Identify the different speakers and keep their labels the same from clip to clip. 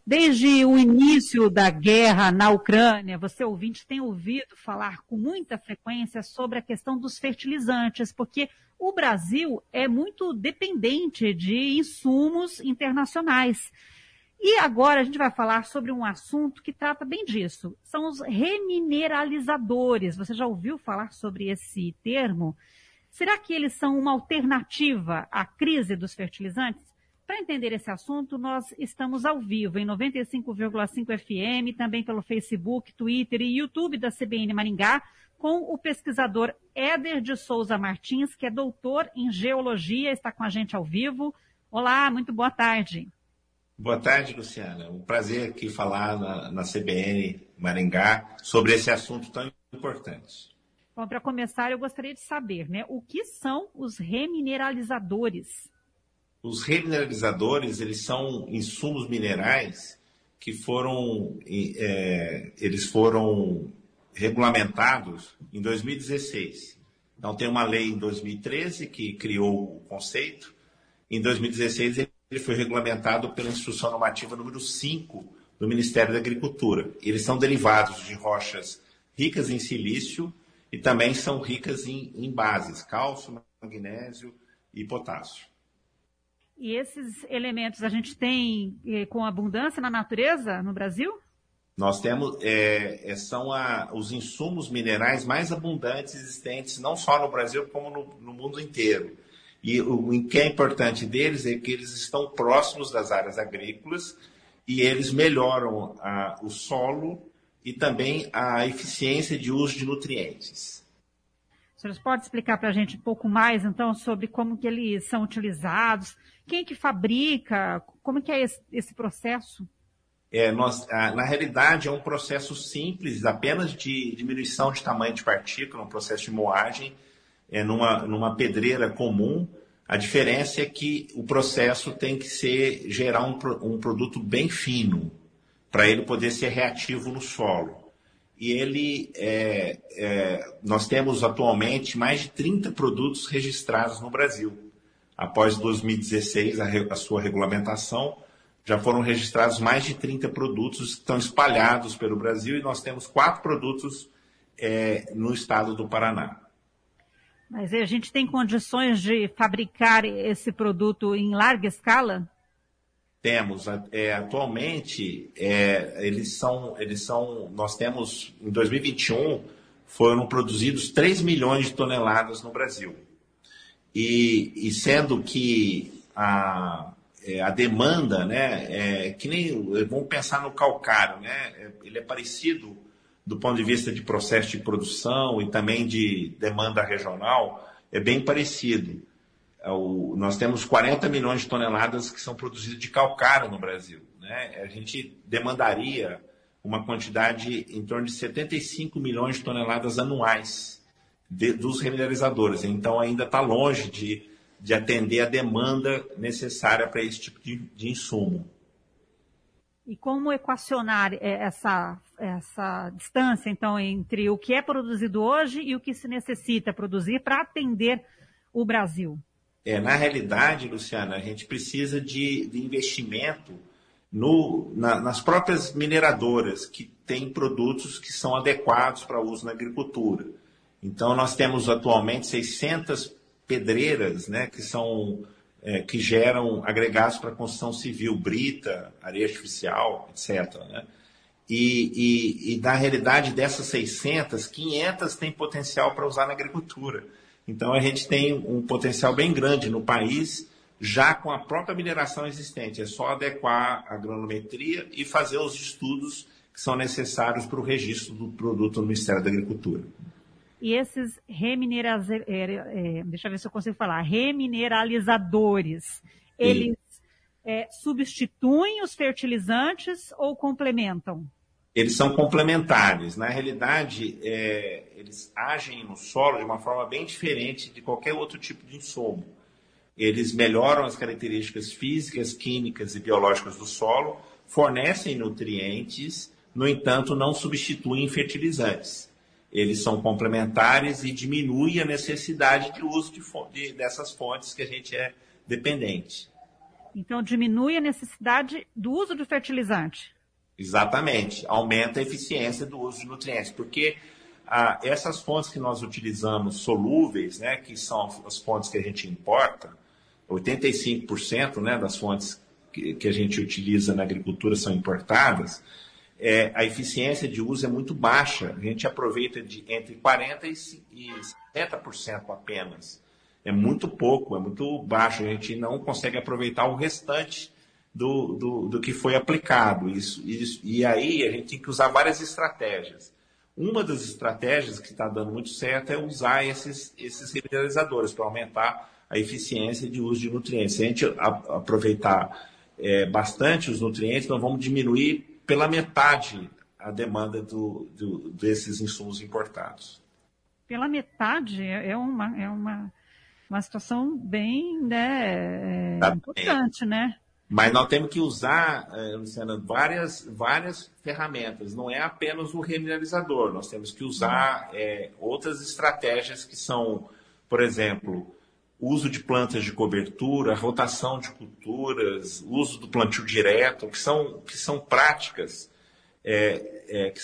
Speaker 1: Desde o início da guerra na Ucrânia, você ouvinte tem ouvido falar com muita frequência sobre a questão dos fertilizantes, porque o Brasil é muito dependente de insumos internacionais. E agora a gente vai falar sobre um assunto que trata bem disso. São os remineralizadores. Você já ouviu falar sobre esse termo? Será que eles são uma alternativa à crise dos fertilizantes? Para entender esse assunto, nós estamos ao vivo em 95,5 FM, também pelo Facebook, Twitter e YouTube da CBN Maringá, com o pesquisador Éder de Souza Martins, que é doutor em geologia, está com a gente ao vivo. Olá, muito boa tarde.
Speaker 2: Boa tarde, Luciana. Um prazer aqui falar na CBN Maringá sobre esse assunto tão importante.
Speaker 1: Bom, para começar, eu gostaria de saber, o que são os remineralizadores?
Speaker 2: Os remineralizadores, eles são insumos minerais que eles foram regulamentados em 2016. Então, tem uma lei em 2013 que criou o conceito. Em 2016, ele foi regulamentado pela Instrução Normativa número 5 do Ministério da Agricultura. Eles são derivados de rochas ricas em silício e também são ricas em bases, cálcio, magnésio e potássio.
Speaker 1: E esses elementos a gente tem com abundância na natureza no Brasil?
Speaker 2: Nós temos, são os insumos minerais mais abundantes existentes, não só no Brasil, como no mundo inteiro. E o que é importante deles é que eles estão próximos das áreas agrícolas e eles melhoram o solo e também a eficiência de uso de nutrientes.
Speaker 1: O senhor pode explicar para a gente um pouco mais, então, sobre como que eles são utilizados? Quem que fabrica? Como que é esse processo?
Speaker 2: Na realidade, é um processo simples, apenas de diminuição de tamanho de partícula, um processo de moagem, numa pedreira comum. A diferença é que o processo tem que gerar um produto bem fino, para ele poder ser reativo no solo. E nós temos atualmente mais de 30 produtos registrados no Brasil. Após 2016, a sua regulamentação, já foram registrados mais de 30 produtos que estão espalhados pelo Brasil e nós temos 4 produtos no estado do Paraná.
Speaker 1: Mas a gente tem condições de fabricar esse produto em larga escala?
Speaker 2: Temos. Atualmente, nós temos, em 2021, foram produzidos 3 milhões de toneladas no Brasil. E sendo que a demanda, que nem, vamos pensar no calcário, ele é parecido do ponto de vista de processo de produção e também de demanda regional, é bem parecido. Nós temos 40 milhões de toneladas que são produzidas de calcário no Brasil. A gente demandaria uma quantidade em torno de 75 milhões de toneladas anuais dos remineralizadores. Então, ainda está longe de atender a demanda necessária para esse tipo de insumo.
Speaker 1: E como equacionar essa distância, então, entre o que é produzido hoje e o que se necessita produzir para atender o Brasil?
Speaker 2: Na realidade, Luciana, a gente precisa de investimento nas próprias mineradoras, que têm produtos que são adequados para uso na agricultura. Então, nós temos atualmente 600 pedreiras, que geram agregados para construção civil, brita, areia artificial, etc. E na realidade, dessas 600, 500 têm potencial para usar na agricultura. Então, a gente tem um potencial bem grande no país, já com a própria mineração existente. É só adequar a granulometria e fazer os estudos que são necessários para o registro do produto no Ministério da Agricultura.
Speaker 1: E esses deixa eu ver se eu consigo falar, remineralizadores, eles substituem os fertilizantes ou complementam?
Speaker 2: Eles são complementares. Na realidade, eles agem no solo de uma forma bem diferente de qualquer outro tipo de insumo. Eles melhoram as características físicas, químicas e biológicas do solo, fornecem nutrientes, no entanto, não substituem fertilizantes. Eles são complementares e diminuem a necessidade de uso dessas fontes que a gente é dependente.
Speaker 1: Então, diminui a necessidade do uso do fertilizante.
Speaker 2: Exatamente, aumenta a eficiência do uso de nutrientes, porque essas fontes que nós utilizamos solúveis, né, que são as fontes que a gente importa, 85%, né, das fontes que a gente utiliza na agricultura são importadas, a eficiência de uso é muito baixa. A gente aproveita entre 40% e 70% apenas. É muito pouco, é muito baixo. A gente não consegue aproveitar o restante do que foi aplicado. E aí a gente tem que usar várias estratégias. Uma das estratégias que está dando muito certo é usar esses remineralizadores para aumentar a eficiência de uso de nutrientes. Se a gente aproveitar bastante os nutrientes, nós vamos diminuir pela metade a demanda desses insumos importados.
Speaker 1: Pela metade é uma situação bem, né, importante, né?
Speaker 2: Mas nós temos que usar, Luciana, várias ferramentas. Não é apenas o remineralizador. Nós temos que usar outras estratégias que são, por exemplo, uso de plantas de cobertura, rotação de culturas, uso do plantio direto, que são práticas que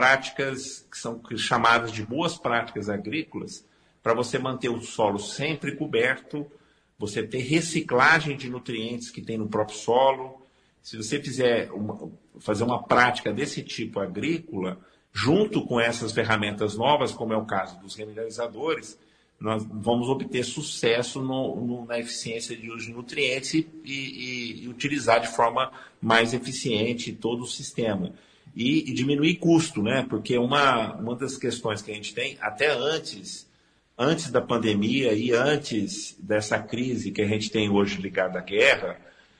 Speaker 2: são chamadas de boas práticas agrícolas, para você manter o solo sempre coberto, você ter reciclagem de nutrientes que tem no próprio solo. Se você fizer fazer uma prática desse tipo agrícola, junto com essas ferramentas novas, como é o caso dos remineralizadores, nós vamos obter sucesso na eficiência de uso de nutrientes e utilizar de forma mais eficiente todo o sistema. E diminuir custo, né? Porque uma das questões que a gente tem, até antes da pandemia e antes dessa crise que a gente tem hoje ligada à guerra,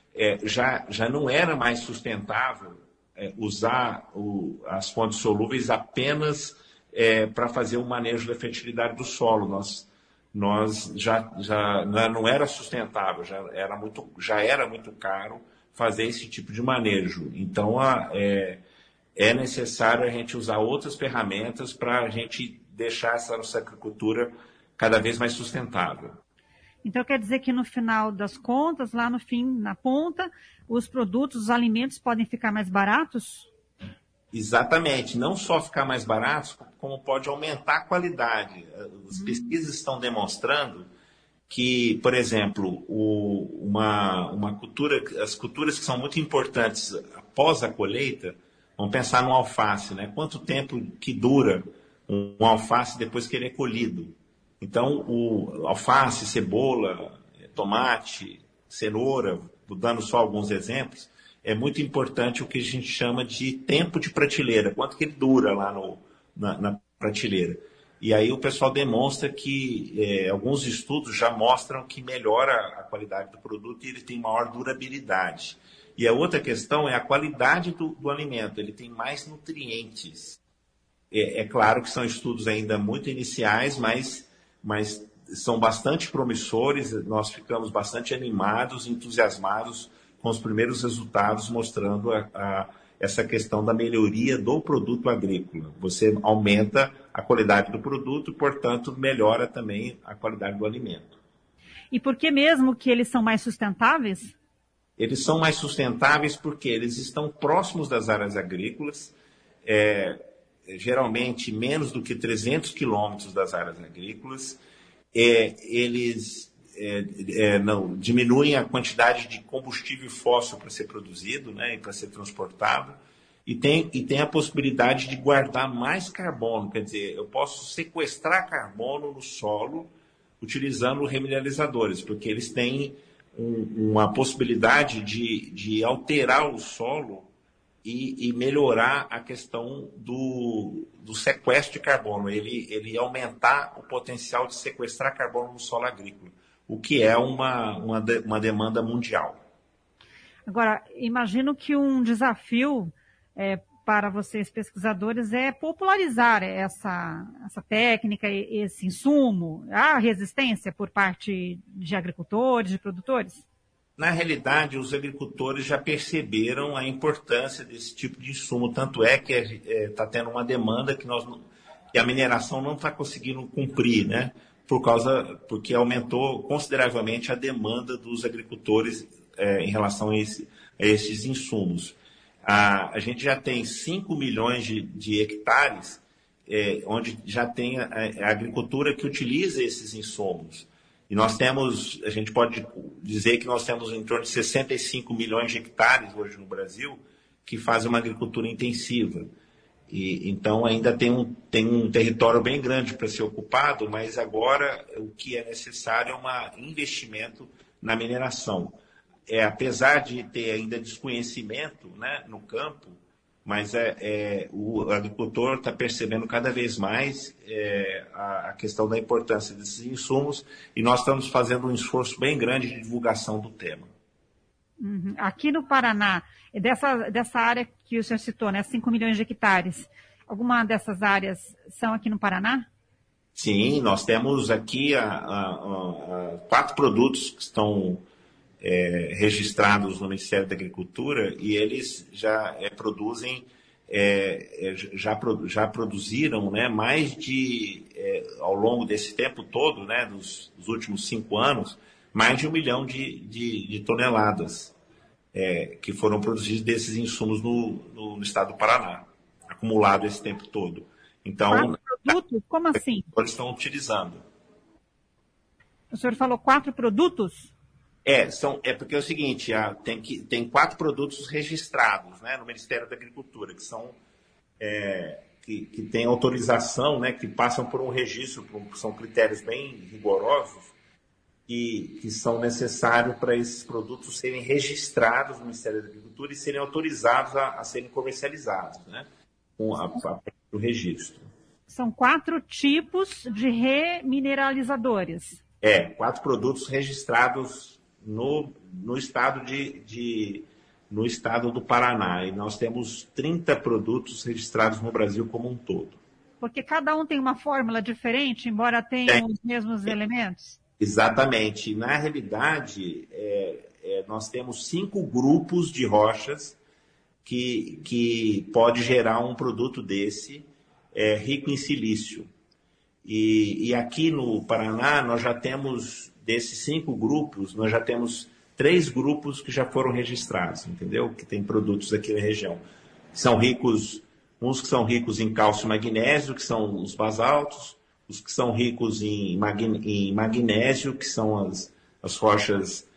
Speaker 2: já não era mais sustentável usar as fontes solúveis apenas para fazer o manejo da fertilidade do solo. Nós já não era sustentável, já era muito caro fazer esse tipo de manejo. Então, é necessário a gente usar outras ferramentas para a gente deixar essa nossa agricultura cada vez mais sustentável.
Speaker 1: Então, quer dizer que no final das contas, lá no fim, na ponta, os produtos, os alimentos podem ficar mais baratos?
Speaker 2: Exatamente. Não só ficar mais baratos, como pode aumentar a qualidade. As pesquisas estão demonstrando que, por exemplo, as culturas que são muito importantes após a colheita, vamos pensar no alface, né? Quanto tempo que dura um alface depois que ele é colhido? Então, o alface, cebola, tomate, cenoura, dando só alguns exemplos, é muito importante o que a gente chama de tempo de prateleira, quanto que ele dura lá na prateleira. E aí o pessoal demonstra que alguns estudos já mostram que melhora a qualidade do produto e ele tem maior durabilidade. E a outra questão é a qualidade do alimento, ele tem mais nutrientes. É claro que são estudos ainda muito iniciais, mas são bastante promissores, nós ficamos bastante animados, entusiasmados com os primeiros resultados mostrando essa questão da melhoria do produto agrícola. Você aumenta a qualidade do produto e, portanto, melhora também a qualidade do alimento.
Speaker 1: E por que mesmo que eles são mais sustentáveis?
Speaker 2: Eles são mais sustentáveis porque eles estão próximos das áreas agrícolas, geralmente menos do que 300 quilômetros das áreas agrícolas. Eles diminuem a quantidade de combustível fóssil para ser produzido, né, e para ser transportado, e tem a possibilidade de guardar mais carbono, quer dizer, eu posso sequestrar carbono no solo utilizando remineralizadores, porque eles têm uma possibilidade de alterar o solo e melhorar a questão do sequestro de carbono, ele aumentar o potencial de sequestrar carbono no solo agrícola, o que é uma demanda mundial.
Speaker 1: Agora, imagino que um desafio para vocês pesquisadores é popularizar essa técnica, esse insumo. Há resistência por parte de agricultores, de produtores?
Speaker 2: Na realidade, os agricultores já perceberam a importância desse tipo de insumo, tanto é que está tendo uma demanda que a mineração não está conseguindo cumprir, né? Porque aumentou consideravelmente a demanda dos agricultores em relação a esses insumos. A gente já tem 5 milhões de hectares onde já tem a agricultura que utiliza esses insumos. E a gente pode dizer que nós temos em torno de 65 milhões de hectares hoje no Brasil que fazem uma agricultura intensiva. Então ainda tem um território bem grande para ser ocupado, mas agora o que é necessário é um investimento na mineração. Apesar de ter ainda desconhecimento, né, no campo, mas o agricultor está percebendo cada vez mais a questão da importância desses insumos e nós estamos fazendo um esforço bem grande de divulgação do tema.
Speaker 1: Uhum. Aqui no Paraná, dessa área que o senhor citou, né, 5 milhões de hectares, alguma dessas áreas são aqui no Paraná?
Speaker 2: Sim, nós temos aqui 4 produtos que estão registrados no Ministério da Agricultura e eles já produziram, né, mais de, ao longo desse tempo todo, né, dos últimos 5 anos, mais de 1 milhão de toneladas que foram produzidos desses insumos no estado do Paraná, acumulado esse tempo todo. Então,
Speaker 1: 4 produtos? Como assim?
Speaker 2: Eles estão utilizando.
Speaker 1: O senhor falou 4 produtos?
Speaker 2: Porque é o seguinte, tem 4 produtos registrados, né, no Ministério da Agricultura, que são que têm autorização, né, que passam por um registro, são critérios bem rigorosos que são necessários para esses produtos serem registrados no Ministério da Agricultura e serem autorizados a serem comercializados, né, com o registro.
Speaker 1: São 4 tipos de remineralizadores.
Speaker 2: 4 produtos registrados no estado no estado do Paraná. E nós temos 30 produtos registrados no Brasil como um todo.
Speaker 1: Porque cada um tem uma fórmula diferente, embora tenham os mesmos elementos?
Speaker 2: Exatamente. Na realidade, nós temos 5 grupos de rochas que pode gerar um produto desse rico em silício. E aqui no Paraná, nós já temos, desses 5 grupos, nós já temos 3 grupos que já foram registrados, entendeu? Que tem produtos aqui na região. São ricos, uns que são ricos em cálcio e magnésio, que são os basaltos, os que são ricos em magnésio, que são as rochas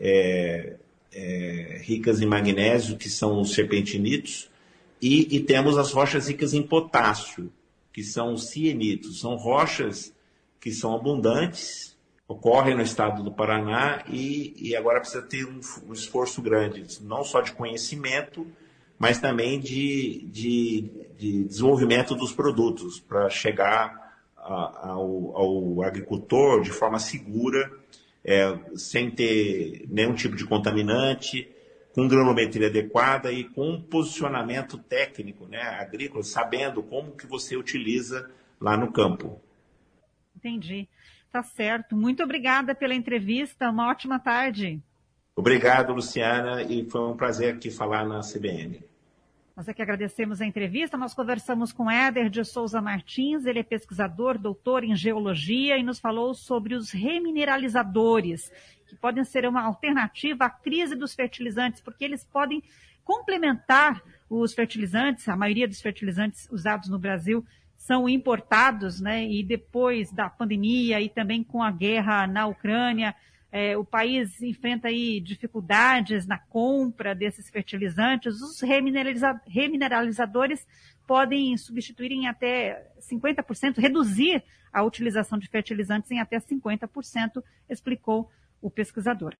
Speaker 2: ricas em magnésio, que são os serpentinitos, e temos as rochas ricas em potássio, que são os cienitos. São rochas que são abundantes, ocorrem no estado do Paraná e agora precisa ter um esforço grande, não só de conhecimento, mas também de desenvolvimento dos produtos, para chegar ao agricultor de forma segura, sem ter nenhum tipo de contaminante, com granulometria adequada e com um posicionamento técnico, né, agrícola, sabendo como que você utiliza lá no campo.
Speaker 1: Entendi. Tá certo. Muito obrigada pela entrevista. Uma ótima tarde.
Speaker 2: Obrigado, Luciana, e foi um prazer aqui falar na CBN.
Speaker 1: Nós aqui agradecemos a entrevista. Nós conversamos com Éder de Souza Martins, ele é pesquisador, doutor em geologia e nos falou sobre os remineralizadores, que podem ser uma alternativa à crise dos fertilizantes, porque eles podem complementar os fertilizantes. A maioria dos fertilizantes usados no Brasil são importados, né? E depois da pandemia e também com a guerra na Ucrânia, o país enfrenta aí dificuldades na compra desses fertilizantes. Os remineralizadores podem substituir em até 50%, reduzir a utilização de fertilizantes em até 50%, explicou o pesquisador.